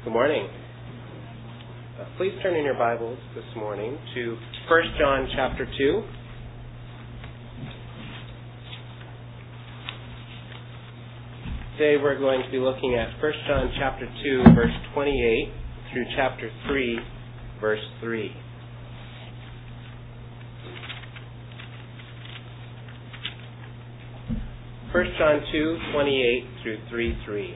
Good morning. Please turn in your Bibles this morning to 1 John chapter 2. Today we're going to be looking at 1 John chapter 2, verse 28 through chapter 3, verse 3. First John 2, 28 through 3:3.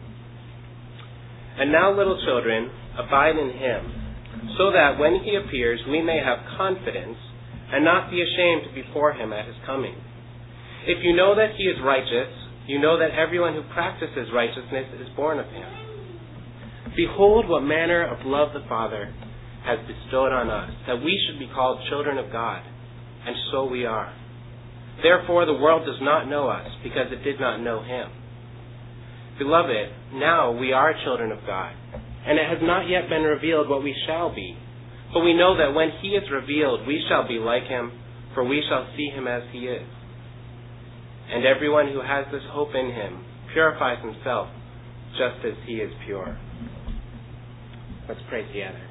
And now, little children, abide in him, so that when he appears we may have confidence and not be ashamed before him at his coming. If you know that he is righteous, you know that everyone who practices righteousness is born of him. Behold what manner of love the Father has bestowed on us, that we should be called children of God, and so we are. Therefore the world does not know us, because it did not know him. Beloved, now we are children of God, and it has not yet been revealed what we shall be. But we know that when he is revealed, we shall be like him, for we shall see him as he is. And everyone who has this hope in him purifies himself, just as he is pure. Let's pray together.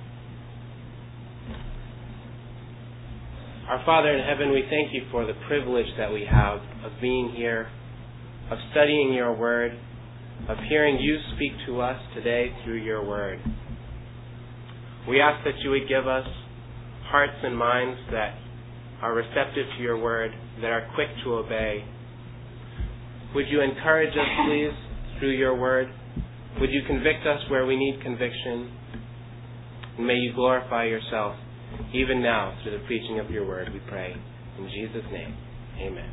Our Father in heaven, we thank you for the privilege that we have of being here, of studying your word, of hearing you speak to us today through your word. We ask that you would give us hearts and minds that are receptive to your word, that are quick to obey. Would you encourage us, please, through your word? Would you convict us where we need conviction? And may you glorify yourself even now through the preaching of your word, we pray. In Jesus' name, amen.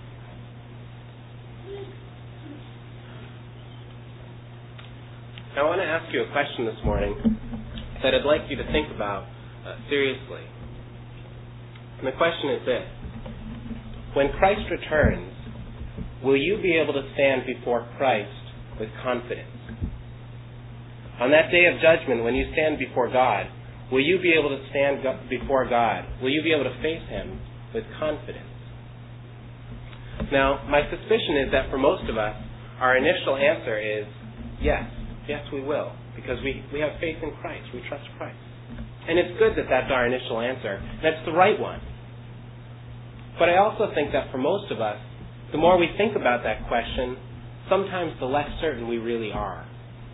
I want to ask you a question this morning that I'd like you to think about seriously. And the question is this: when Christ returns, will you be able to stand before Christ with confidence? On that day of judgment, when you stand before God, will you be able to stand before God? Will you be able to face him with confidence? Now, my suspicion is that for most of us, our initial answer is yes. Yes, we will, because we have faith in Christ. We trust Christ. And it's good that that's our initial answer. That's the right one. But I also think that for most of us, the more we think about that question, sometimes the less certain we really are.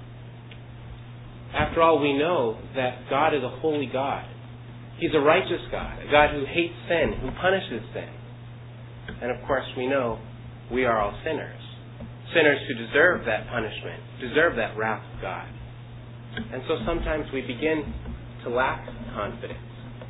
After all, we know that God is a holy God. He's a righteous God, a God who hates sin, who punishes sin. And of course, we know we are all sinners. Sinners who deserve that punishment, deserve that wrath of God. And so sometimes we begin to lack confidence.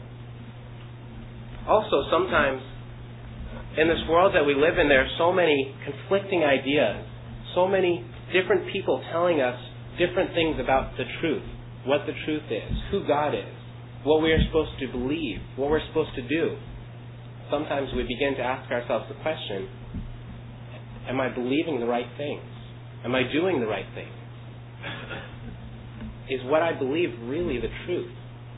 Also, sometimes in this world that we live in, there are so many conflicting ideas, so many different people telling us different things about the truth, what the truth is, who God is, what we are supposed to believe, what we're supposed to do. Sometimes we begin to ask ourselves the question, am I believing the right things? Am I doing the right things? Is what I believe really the truth?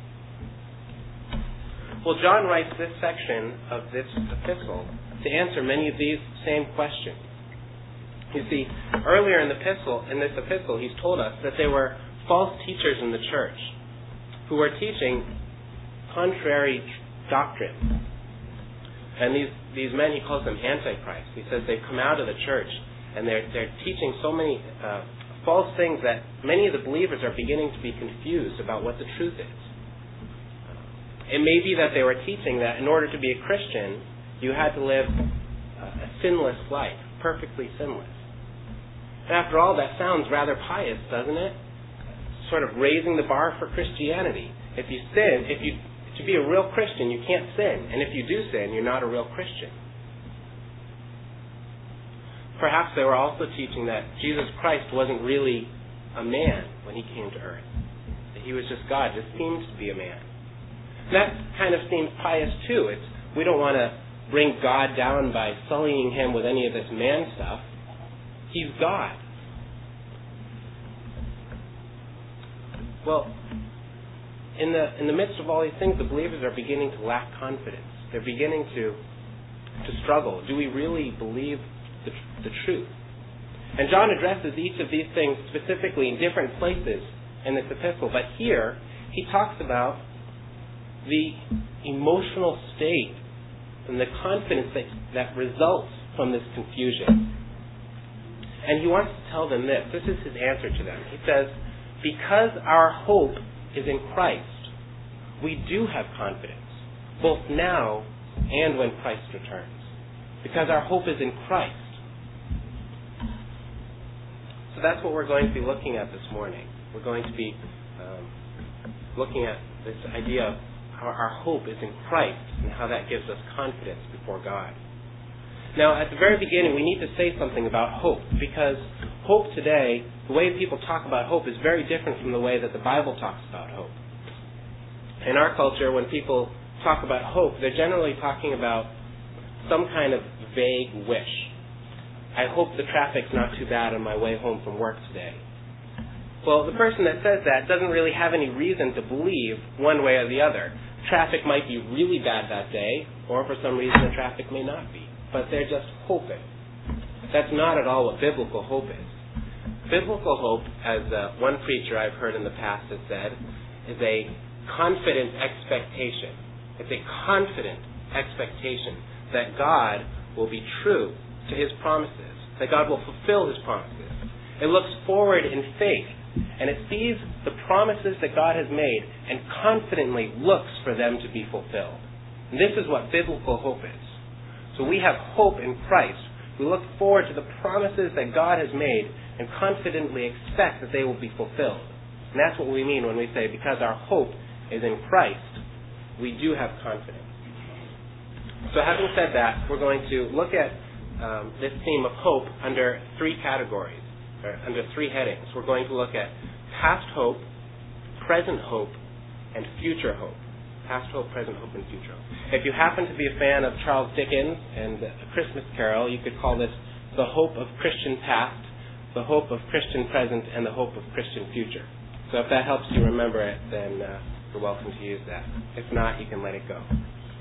Well, John writes this section of this epistle to answer many of these same questions. You see, earlier in this epistle, he's told us that there were false teachers in the church who were teaching contrary doctrine. And these men, he calls them antichrists. He says they've come out of the church and they're teaching so many false things that many of the believers are beginning to be confused about what the truth is. It may be that they were teaching that in order to be a Christian, you had to live a sinless life, perfectly sinless. And after all, that sounds rather pious, doesn't it? Sort of raising the bar for Christianity. If you sin, to be a real Christian, you can't sin. And if you do sin, you're not a real Christian. Perhaps they were also teaching that Jesus Christ wasn't really a man when he came to earth. That he was just God, just seemed to be a man. And that kind of seems pious too. We don't want to bring God down by sullying him with any of this man stuff. He's God. Well, in the midst of all these things, the believers are beginning to lack confidence. They're beginning to struggle. Do we really believe the truth? And John addresses each of these things specifically in different places in this epistle. But here, he talks about the emotional state and the confidence that results from this confusion. And he wants to tell them this. This is his answer to them. He says, because our hope is in Christ, we do have confidence, both now and when Christ returns. Because our hope is in Christ. So that's what we're going to be looking at this morning. We're going to be looking at this idea of how our hope is in Christ and how that gives us confidence before God. Now, at the very beginning, we need to say something about hope, because hope today, the way people talk about hope is very different from the way that the Bible talks about hope. In our culture, when people talk about hope, they're generally talking about some kind of vague wish. I hope the traffic's not too bad on my way home from work today. Well, the person that says that doesn't really have any reason to believe one way or the other. Traffic might be really bad that day, or for some reason the traffic may not be. But they're just hoping. That's not at all what biblical hope is. Biblical hope, as one preacher I've heard in the past has said, is a confident expectation. It's a confident expectation that God will be true to His promises, that God will fulfill His promises. It looks forward in faith, and it sees the promises that God has made and confidently looks for them to be fulfilled. And this is what biblical hope is. So we have hope in Christ. We look forward to the promises that God has made and confidently expect that they will be fulfilled. And that's what we mean when we say, because our hope is in Christ, we do have confidence. So having said that, we're going to look at this theme of hope under three categories, or under three headings. We're going to look at past hope, present hope, and future hope. Past hope, present hope, and future hope. If you happen to be a fan of Charles Dickens and A Christmas Carol, you could call this the hope of Christian past, the hope of Christian present, and the hope of Christian future. So if that helps you remember it, then you're welcome to use that. If not, you can let it go.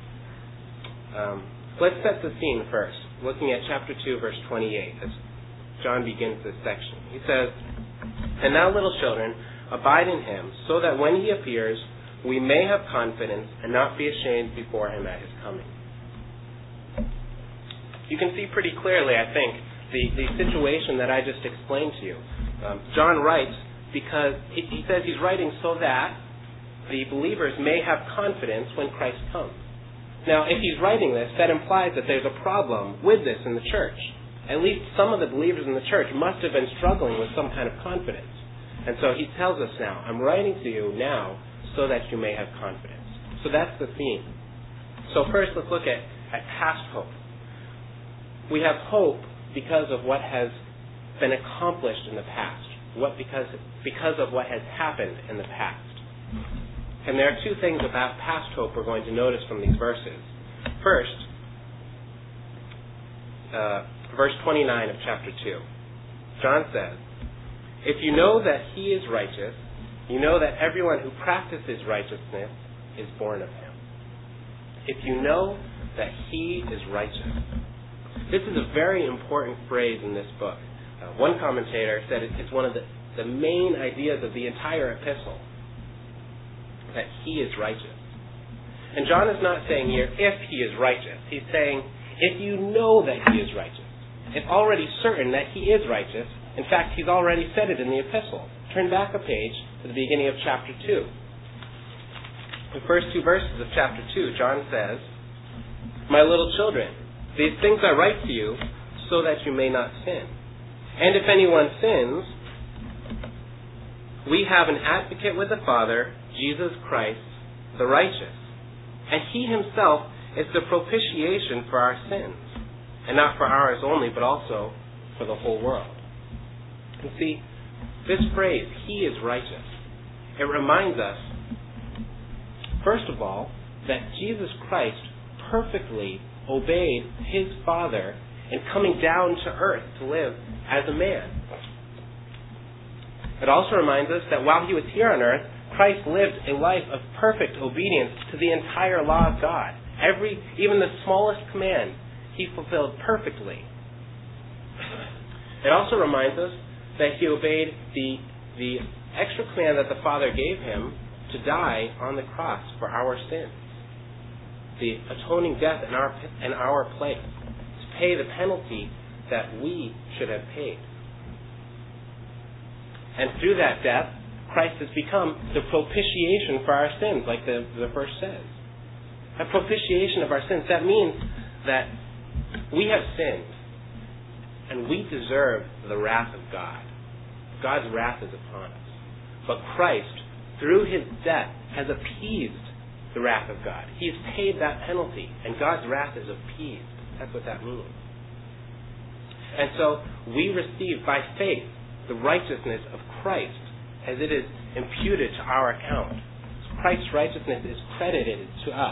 Let's set the scene first, looking at chapter 2, verse 28, as John begins this section. He says, "And now, little children, abide in Him, so that when He appears, we may have confidence and not be ashamed before Him at His coming." You can see pretty clearly, I think, the situation that I just explained to you. John writes because he says he's writing so that the believers may have confidence when Christ comes. Now, if he's writing this, that implies that there's a problem with this in the church. At least some of the believers in the church must have been struggling with some kind of confidence. And so he tells us now, I'm writing to you now so that you may have confidence. So that's the theme. So first, let's look at past hope. We have hope because of what has been accomplished in the past, because of what has happened in the past. And there are two things about past hope we're going to notice from these verses. First, verse 29 of chapter 2. John says, "If you know that He is righteous, you know that everyone who practices righteousness is born of Him." If you know that He is righteous. This is a very important phrase in this book. One commentator said it's one of the main ideas of the entire epistle, that He is righteous. And John is not saying here, if He is righteous. He's saying, if you know that He is righteous. It's already certain that He is righteous. In fact, He's already said it in the epistle. Turn back a page to the beginning of chapter 2. The first two verses of chapter 2, John says, "My little children, these things I write to you so that you may not sin. And if anyone sins, we have an advocate with the Father, Jesus Christ, the righteous. And He Himself is the propitiation for our sins, and not for ours only, but also for the whole world." And see, this phrase, He is righteous, it reminds us, first of all, that Jesus Christ perfectly obeyed His Father in coming down to earth to live as a man. It also reminds us that while He was here on earth, Christ lived a life of perfect obedience to the entire law of God. Even the smallest command, He fulfilled perfectly. It also reminds us that He obeyed the extra command that the Father gave him to die on the cross for our sins. The atoning death in our place, to pay the penalty that we should have paid. And through that death, Christ has become the propitiation for our sins, like the verse says. A propitiation of our sins. That means that we have sinned, and we deserve the wrath of God. God's wrath is upon us. But Christ, through his death, has appeased the wrath of God. He has paid that penalty, and God's wrath is appeased. That's what that means. And so we receive by faith the righteousness of Christ as it is imputed to our account. Christ's righteousness is credited to us.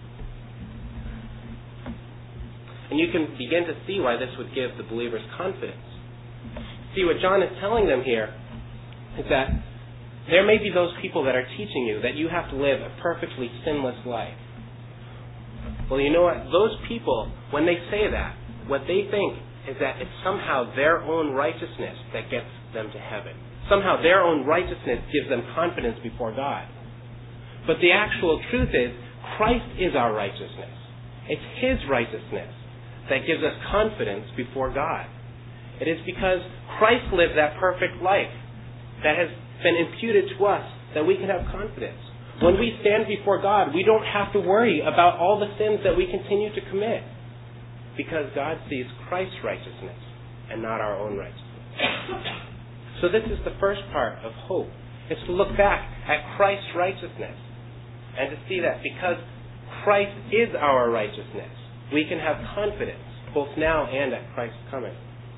And you can begin to see why this would give the believers confidence. See, what John is telling them here is that there may be those people that are teaching you that you have to live a perfectly sinless life. Well, you know what? Those people, when they say that, what they think is that it's somehow their own righteousness that gets them to heaven. Somehow their own righteousness gives them confidence before God. But the actual truth is, Christ is our righteousness. It's his righteousness that gives us confidence before God. It is because Christ lived that perfect life that has been imputed to us that we can have confidence. When we stand before God, we don't have to worry about all the sins that we continue to commit, because God sees Christ's righteousness and not our own righteousness. So this is the first part of hope. It's to look back at Christ's righteousness and to see that because Christ is our righteousness, we can have confidence both now and at Christ's coming.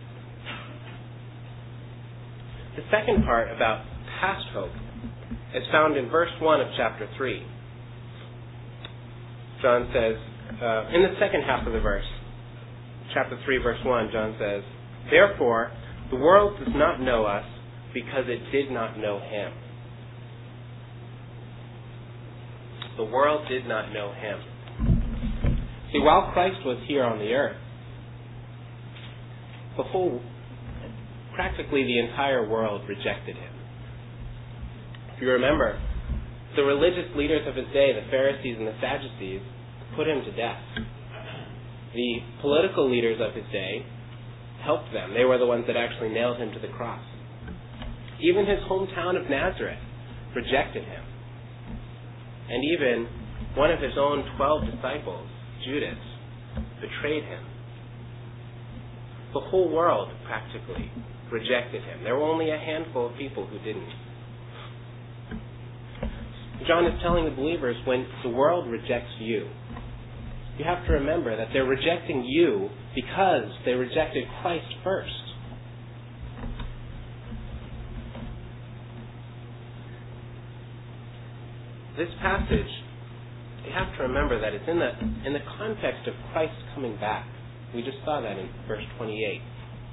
The second part about past hope is found in verse 1 of chapter 3. John says, in the second half of the verse, chapter 3, verse 1, John says, "Therefore, the world does not know us because it did not know him." The world did not know him. See, while Christ was here on the earth, practically the entire world rejected him. If you remember, the religious leaders of his day, the Pharisees and the Sadducees, put him to death. The political leaders of his day helped them. They were the ones that actually nailed him to the cross. Even his hometown of Nazareth rejected him. And even one of his own 12 disciples, Judas, betrayed him. The whole world practically rejected him. There were only a handful of people who didn't. John is telling the believers, when the world rejects you, you have to remember that they're rejecting you because they rejected Christ first. This passage, you have to remember that it's in the context of Christ coming back. We just saw that in verse 28.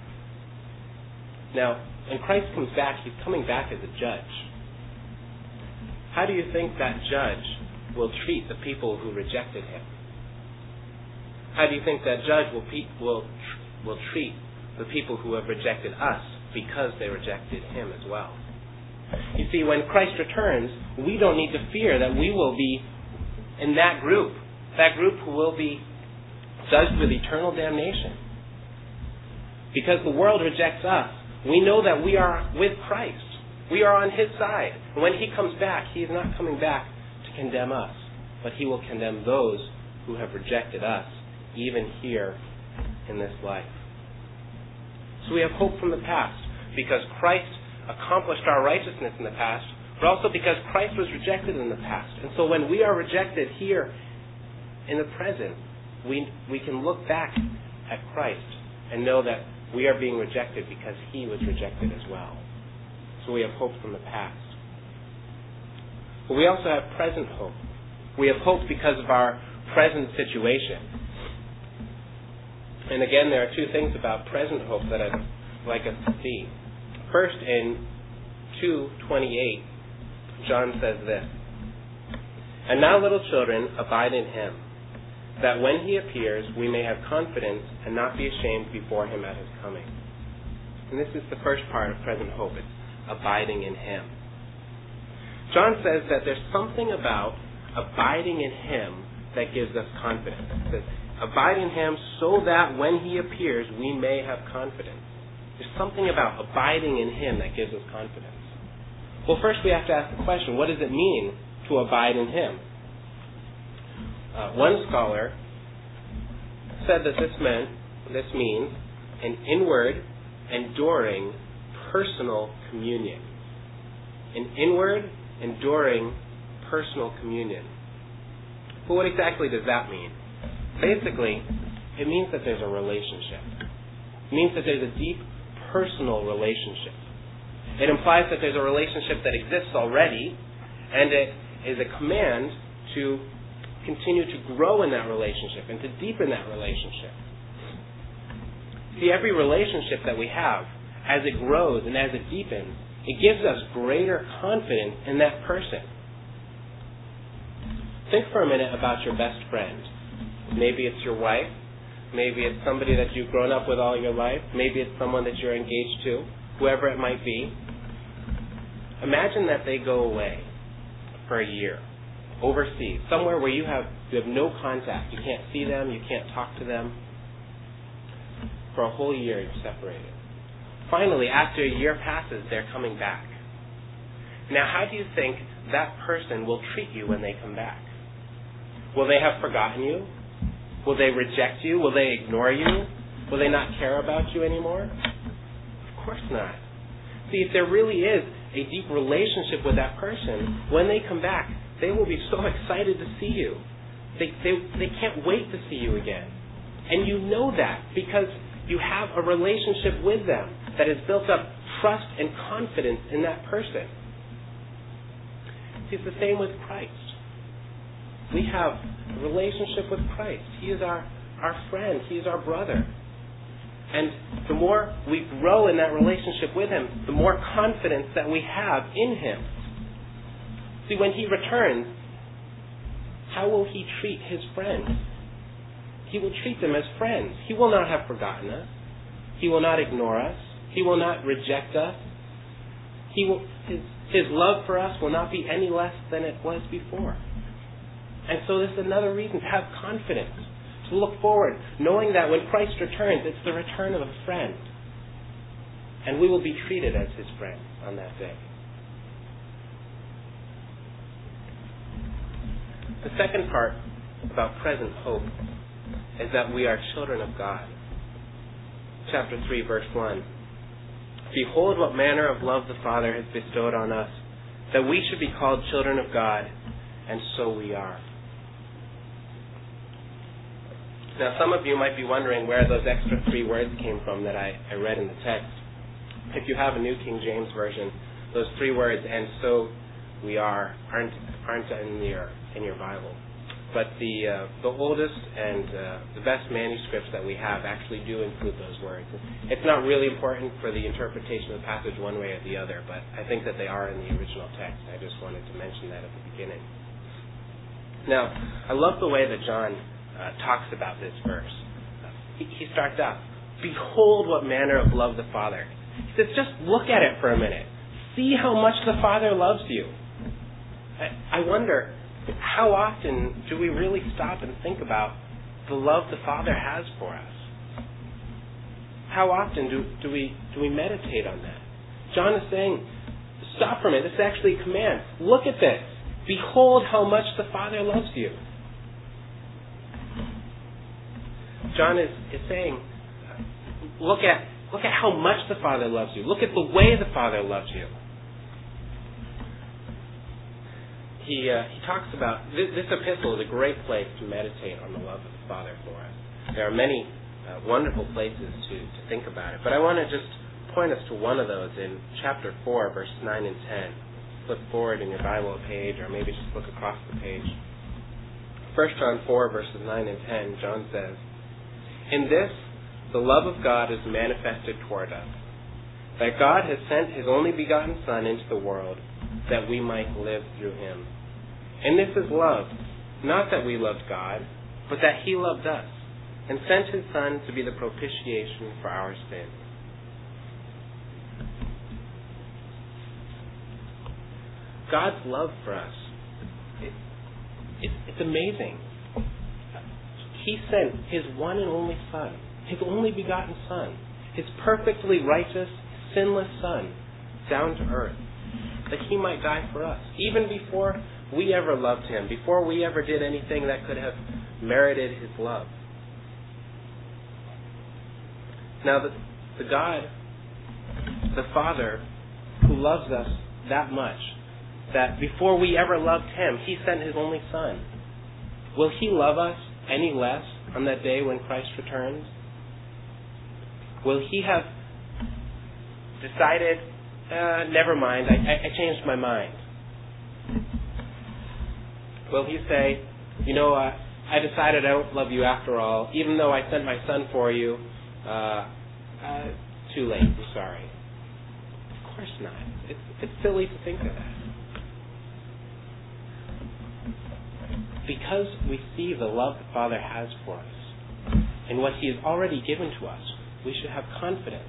Now, when Christ comes back, he's coming back as a judge. How do you think that judge will treat the people who rejected him? How do you think that judge will treat the people who have rejected us because they rejected him as well? You see, when Christ returns, we don't need to fear that we will be in that group who will be judged with eternal damnation. Because the world rejects us, we know that we are with Christ. We are on his side. And when he comes back, he is not coming back to condemn us, but he will condemn those who have rejected us, even here in this life. So we have hope from the past, because Christ accomplished our righteousness in the past, but also because Christ was rejected in the past. And so when we are rejected here in the present, we can look back at Christ and know that we are being rejected because he was rejected as well. So we have hope from the past. But we also have present hope. We have hope because of our present situation. And again, there are two things about present hope that I'd like us to see. First, in 2:28, John says this, "And now, little children, abide in him, that when he appears, we may have confidence and not be ashamed before him at his coming." And this is the first part of present hope. It's abiding in him. John says that there's something about abiding in Him that gives us confidence. It says, abide in Him so that when He appears, we may have confidence. There's something about abiding in Him that gives us confidence. Well, first we have to ask the question, what does it mean to abide in Him? One scholar said that this means an inward, enduring, personal communion. An inward, enduring, personal communion. But what exactly does that mean? Basically, it means that there's a relationship. It means that there's a deep personal relationship. It implies that there's a relationship that exists already, and it is a command to continue to grow in that relationship and to deepen that relationship. See, every relationship that we have, as it grows and as it deepens, it gives us greater confidence in that person. Think for a minute about your best friend. Maybe it's your wife. Maybe it's somebody that you've grown up with all your life. Maybe it's someone that you're engaged to, whoever it might be. Imagine that they go away for a year, overseas, somewhere where you have no contact. You can't see them, you can't talk to them. For a whole year you're separated. Finally, after a year passes, they're coming back. Now, how do you think that person will treat you when they come back? Will they have forgotten you? Will they reject you? Will they ignore you? Will they not care about you anymore? Of course not. See, if there really is a deep relationship with that person, when they come back, they will be so excited to see you. They can't wait to see you again. And you know that because you have a relationship with them that has built up trust and confidence in that person. See, it's the same with Christ. We have a relationship with Christ. He is our friend. He is our brother. And the more we grow in that relationship with Him, the more confidence that we have in Him. See, when He returns, how will He treat His friends? He will treat them as friends. He will not have forgotten us. He will not ignore us. He will not reject us. His love for us will not be any less than it was before. And so this is another reason to have confidence, to look forward, knowing that when Christ returns, it's the return of a friend. And we will be treated as His friends on that day. The second part about present hope is that we are children of God. Chapter 3, verse 1. Behold what manner of love the Father has bestowed on us, that we should be called children of God, and so we are. Now, some of you might be wondering where those extra 3 words came from that I read in the text. If you have a New King James Version, those 3 words, and so we are, aren't in your Bible. But the oldest and the best manuscripts that we have actually do include those words. It's not really important for the interpretation of the passage one way or the other, but I think that they are in the original text. I just wanted to mention that at the beginning. Now, I love the way that John talks about this verse. He starts out, behold what manner of love the Father. He says, just look at it for a minute. See how much the Father loves you. I wonder, how often do we really stop and think about the love the Father has for us? How often do we meditate on that? John is saying, stop for a minute. This is actually a command. Look at this. Behold how much the Father loves you. John is saying, look at how much the Father loves you. Look at the way the Father loves you. He talks about, this epistle is a great place to meditate on the love of the Father for us. There are many wonderful places to think about it, but I want to just point us to one of those in chapter 4, verses 9 and 10. Flip forward in your Bible a page, or maybe just look across the page. 1 John 4, verses 9 and 10, John says, in this, the love of God is manifested toward us, that God has sent His only begotten Son into the world, that we might live through Him. And this is love, not that we loved God, but that He loved us, and sent His Son to be the propitiation for our sins. God's love for us, it's amazing. He sent His one and only Son, His only begotten Son, His perfectly righteous, sinless Son, down to earth, that He might die for us, even before we ever loved Him, before we ever did anything that could have merited His love. Now, the God, the Father, who loves us that much, that before we ever loved Him, He sent His only Son, will He love us any less on that day when Christ returns? Will He have decided, never mind, I changed my mind? Will He say, I decided I don't love you after all, even though I sent my Son for you, too late, I'm sorry. Of course not. It's silly to think of that. Because we see the love the Father has for us and what He has already given to us, we should have confidence.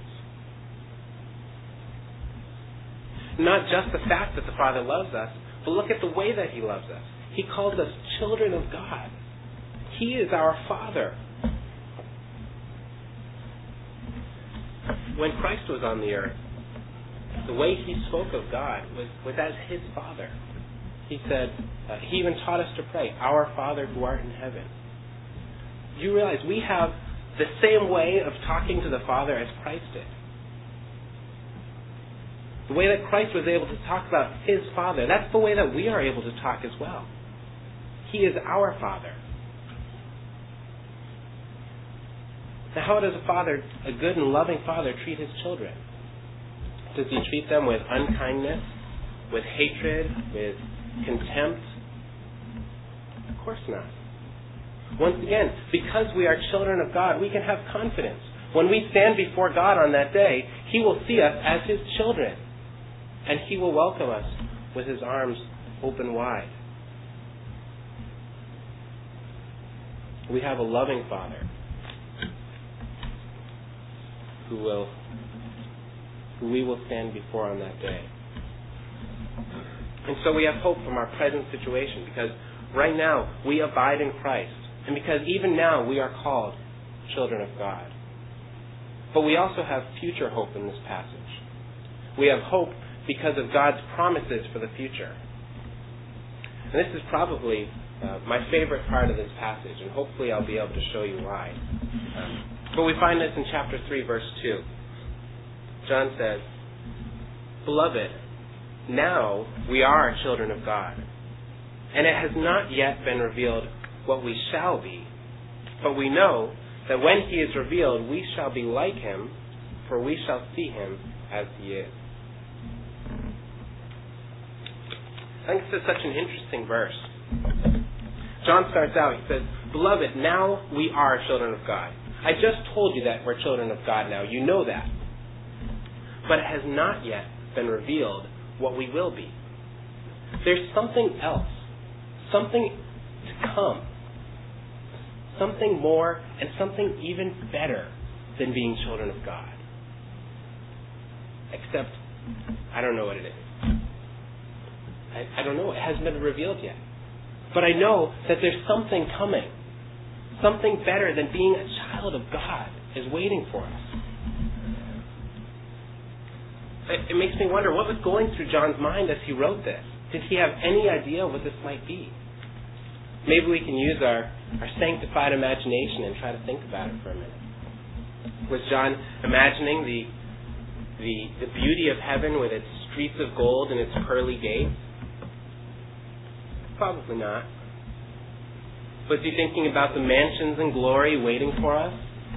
Not just the fact that the Father loves us, but look at the way that He loves us. He calls us children of God. He is our Father. When Christ was on the earth, the way He spoke of God was as His Father. He said, He even taught us to pray, Our Father who art in heaven. You realize we have the same way of talking to the Father as Christ did. The way that Christ was able to talk about His Father, that's the way that we are able to talk as well. He is our Father. Now, how does a good and loving Father, treat His children? Does He treat them with unkindness, with hatred, with contempt? Of course not. Once again, because we are children of God, we can have confidence. When we stand before God on that day, He will see us as His children, and He will welcome us with His arms open wide. We have a loving Father who we will stand before on that day. And so we have hope from our present situation, because right now we abide in Christ, and because even now we are called children of God. But we also have future hope in this passage. We have hope because of God's promises for the future. And this is probably my favorite part of this passage, and hopefully I'll be able to show you why. But we find this in chapter 3, verse 2. John says, Beloved, now we are children of God, and it has not yet been revealed what we shall be. But we know that when He is revealed, we shall be like Him, for we shall see Him as He is. I think this is such an interesting verse. John starts out, he says, Beloved, now we are children of God. I just told you that we're children of God now. You know that. But it has not yet been revealed what we will be. There's something else, something to come, something more and something even better than being children of God. Except, I don't know what it is. I don't know. It hasn't been revealed yet. But I know that there's something coming. Something better than being a child of God is waiting for us. It makes me wonder what was going through John's mind as he wrote this. Did he have any idea what this might be? Maybe we can use our sanctified imagination and try to think about it for a minute. Was John imagining the beauty of heaven with its streets of gold and its pearly gates? Probably not. Was he thinking about the mansions and glory waiting for us?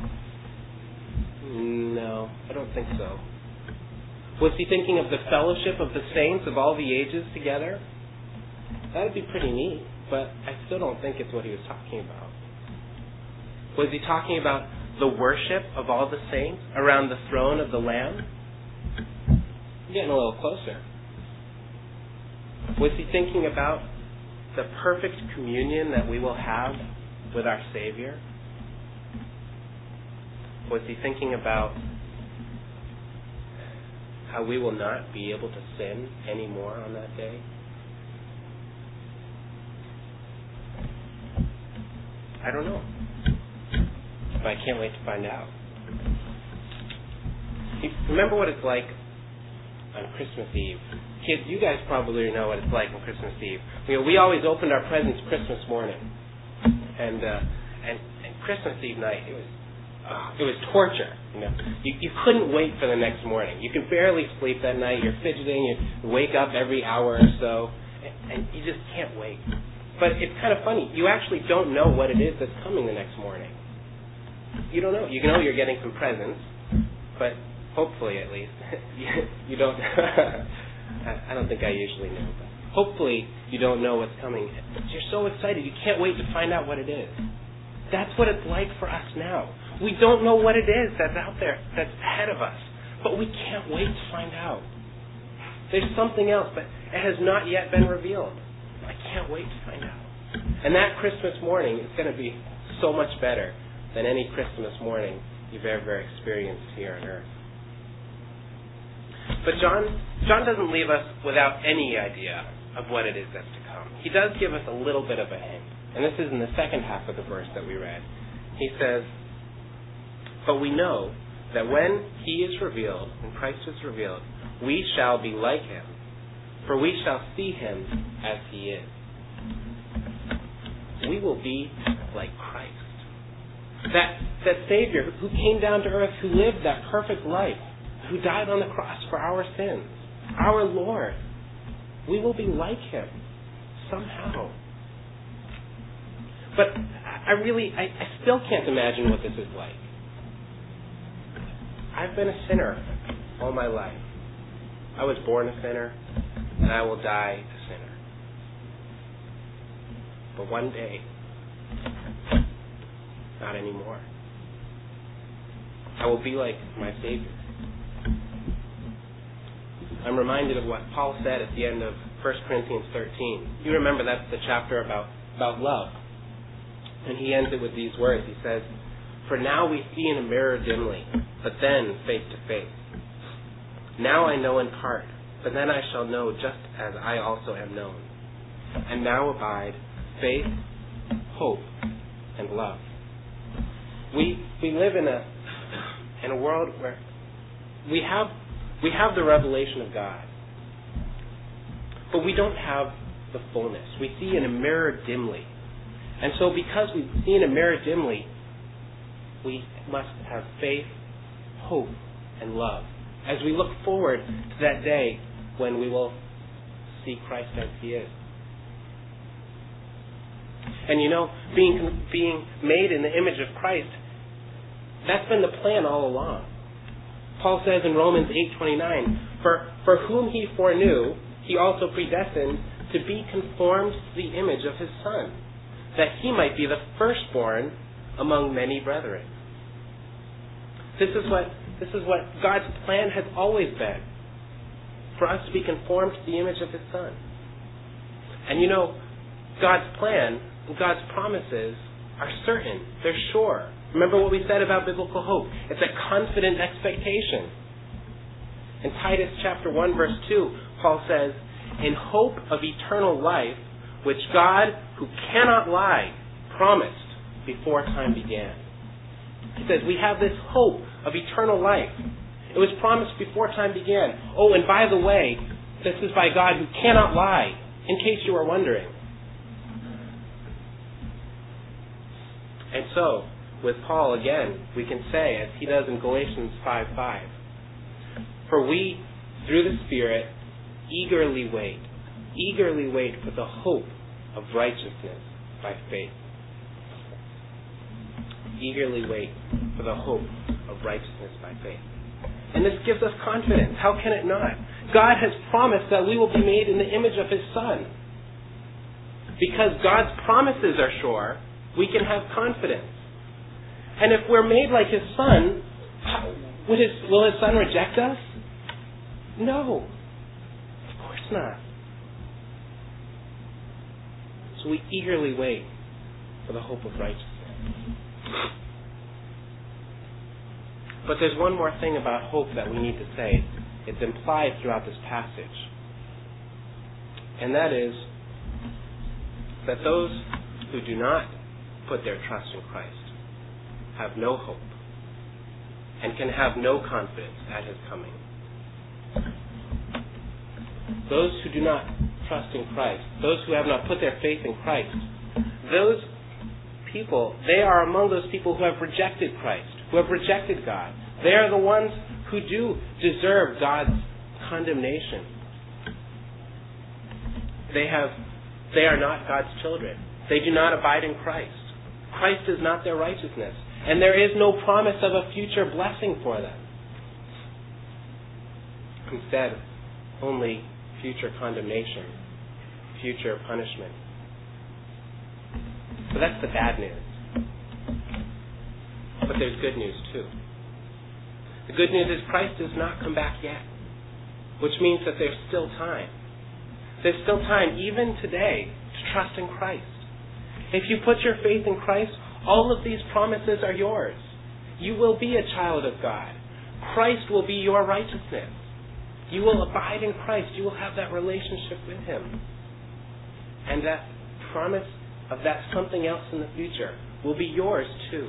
No, I don't think so. Was he thinking of the fellowship of the saints of all the ages together? That would be pretty neat, but I still don't think it's what he was talking about. Was he talking about the worship of all the saints around the throne of the Lamb? Getting a little closer. Was he thinking about the perfect communion that we will have with our Savior? Was he thinking about how we will not be able to sin anymore on that day? I don't know. But I can't wait to find out. Remember what it's like on Christmas Eve. Kids, you guys probably know what it's like on Christmas Eve. We always opened our presents Christmas morning. And Christmas Eve night, it was torture. You couldn't wait for the next morning. You could barely sleep that night. You're fidgeting. You wake up every hour or so, and you just can't wait. But it's kind of funny. You actually don't know what it is that's coming the next morning. You don't know. You know you're getting some presents, but hopefully at least you don't. I don't think I usually know, but hopefully you don't know what's coming. You're so excited. You can't wait to find out what it is. That's what it's like for us now. We don't know what it is that's out there, that's ahead of us, but we can't wait to find out. There's something else, but it has not yet been revealed. I can't wait to find out. And that Christmas morning is going to be so much better than any Christmas morning you've ever experienced here on earth. But John doesn't leave us without any idea of what it is that's to come. He does give us a little bit of a hint. And this is in the second half of the verse that we read. He says, "But we know that when he is revealed, when Christ is revealed, we shall be like him, for we shall see him as he is." We will be like Christ. That Savior who came down to earth, who lived that perfect life, who died on the cross for our sins, our Lord. We will be like him somehow. But I still can't imagine what this is like. I've been a sinner all my life. I was born a sinner, and I will die a sinner. But one day, not anymore. I will be like my Savior. I'm reminded of what Paul said at the end of 1 Corinthians 13. You remember that's the chapter about love. And he ends it with these words. He says, "For now we see in a mirror dimly, but then face to face. Now I know in part, but then I shall know just as I also am known. And now abide faith, hope, and love." We live in a world where we have the revelation of God, but we don't have the fullness. We see in a mirror dimly. And so because we see in a mirror dimly, we must have faith, hope, and love as we look forward to that day when we will see Christ as he is. And being made in the image of Christ, that's been the plan all along. Paul says in Romans 8:29, For whom he foreknew, he also predestined to be conformed to the image of his Son, that he might be the firstborn among many brethren. This is what God's plan has always been, for us to be conformed to the image of his Son. And God's plan, God's promises are certain. They're sure. Remember what we said about biblical hope. It's a confident expectation. In Titus chapter 1, verse 2, Paul says, "In hope of eternal life, which God, who cannot lie, promised before time began." He says, we have this hope of eternal life. It was promised before time began. Oh, and by the way, this is by God who cannot lie, in case you were wondering. And so, with Paul again, we can say, as he does in Galatians 5:5, "For we, through the Spirit, eagerly wait for the hope of righteousness by faith." Eagerly wait for the hope of righteousness by faith. And this gives us confidence. How can it not? God has promised that we will be made in the image of his Son. Because God's promises are sure, we can have confidence. And if we're made like his Son, will his Son reject us? No. Of course not. So we eagerly wait for the hope of righteousness. But there's one more thing about hope that we need to say. It's implied throughout this passage. And that is that those who do not put their trust in Christ have no hope and can have no confidence at His coming. Those who do not trust in Christ, those who have not put their faith in Christ, those people, they are among those people who have rejected Christ, who have rejected God. They are the ones who do deserve God's condemnation. They are not God's children. They do not abide in Christ. Christ is not their righteousness. And there is no promise of a future blessing for them. Instead, only future condemnation, future punishment. So that's the bad news. But there's good news too. The good news is Christ does not come back yet, which means that there's still time. There's still time, even today, to trust in Christ. If you put your faith in Christ, all of these promises are yours. You will be a child of God. Christ will be your righteousness. You will abide in Christ. You will have that relationship with Him. And that promise of that something else in the future will be yours too.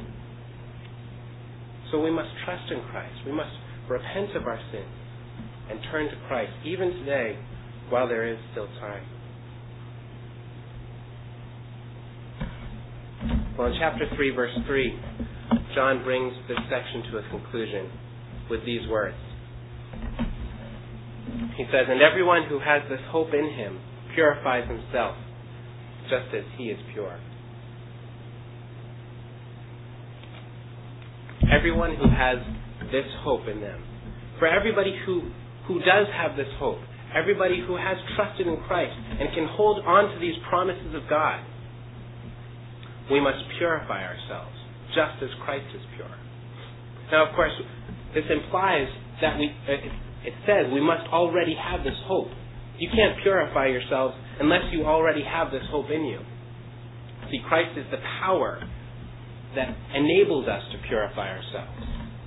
So we must trust in Christ. We must repent of our sins and turn to Christ, even today, while there is still time. Well, in chapter 3, verse 3, John brings this section to a conclusion with these words. He says, "And everyone who has this hope in Him purifies himself, just as He is pure." Everyone who has this hope in them. For everybody who does have this hope, everybody who has trusted in Christ and can hold on to these promises of God, we must purify ourselves, just as Christ is pure. Now, of course, this implies that it says we must already have this hope. You can't purify yourselves unless you already have this hope in you. See, Christ is the power that enables us to purify ourselves.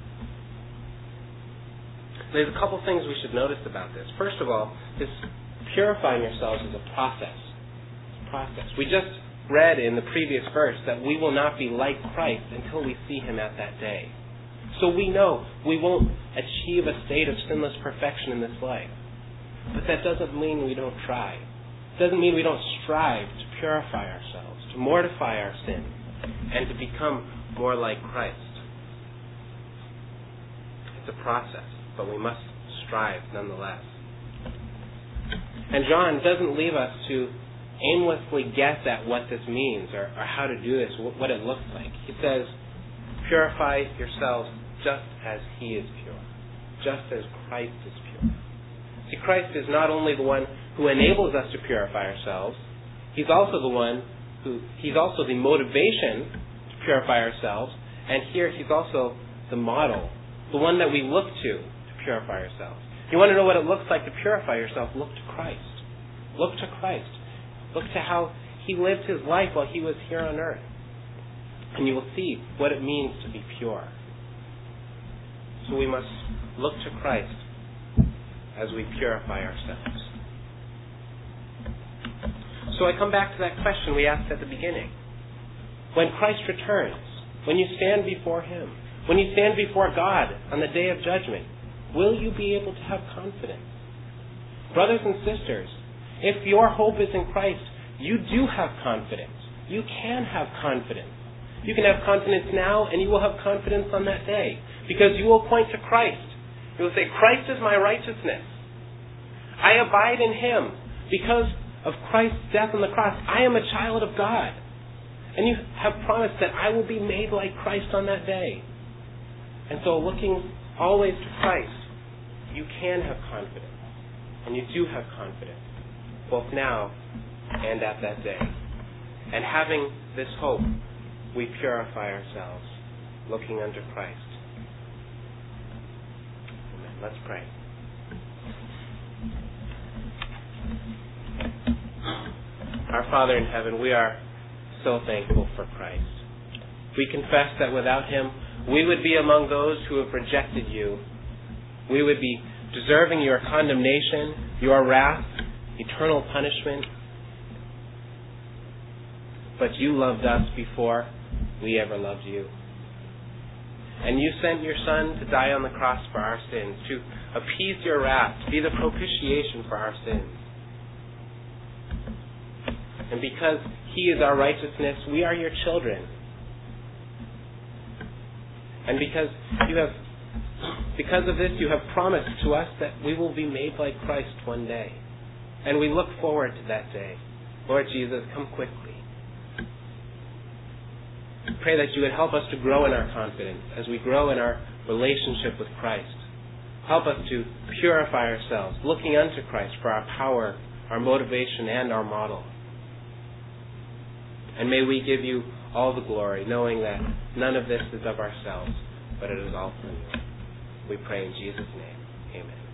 There's a couple things we should notice about this. First of all, this purifying yourselves is a process. It's a process. We just read in the previous verse that we will not be like Christ until we see Him at that day. So we know we won't achieve a state of sinless perfection in this life. But that doesn't mean we don't try. It doesn't mean we don't strive to purify ourselves, to mortify our sins, and to become more like Christ. It's a process, but we must strive nonetheless. And John doesn't leave us to aimlessly guess at what this means or how to do this, what it looks like. He says, purify yourselves just as He is pure, just as Christ is pure. See, Christ is not only the one who enables us to purify ourselves, He's also the motivation to purify ourselves, and here He's also the model, the one that we look to purify ourselves. You want to know what it looks like to purify yourself? Look to Christ. Look to Christ. Look to how He lived His life while He was here on earth. And you will see what it means to be pure. So we must look to Christ as we purify ourselves. So I come back to that question we asked at the beginning. When Christ returns, when you stand before Him, when you stand before God on the day of judgment, will you be able to have confidence? Brothers and sisters, if your hope is in Christ, you do have confidence. You can have confidence. You can have confidence now, and you will have confidence on that day, because you will point to Christ. You will say, Christ is my righteousness. I abide in Him. Because of Christ's death on the cross, I am a child of God. And you have promised that I will be made like Christ on that day. And so looking always to Christ, you can have confidence. And you do have confidence, both now and at that day. And having this hope, we purify ourselves, looking unto Christ. Amen. Let's pray. Our Father in heaven, we are so thankful for Christ. We confess that without Him, we would be among those who have rejected You. We would be deserving Your condemnation, Your wrath, eternal punishment. But You loved us before we ever loved you. And you sent your Son to die on the cross for our sins, to appease your wrath, to be the propitiation for our sins. And because He is our righteousness, we are your children. And because of this, you have promised to us that we will be made like Christ one day. And we look forward to that day. Lord Jesus, come quickly. Pray that you would help us to grow in our confidence as we grow in our relationship with Christ. Help us to purify ourselves, looking unto Christ for our power, our motivation, and our model. And may we give you all the glory, knowing that none of this is of ourselves, but it is all from you. We pray in Jesus' name. Amen.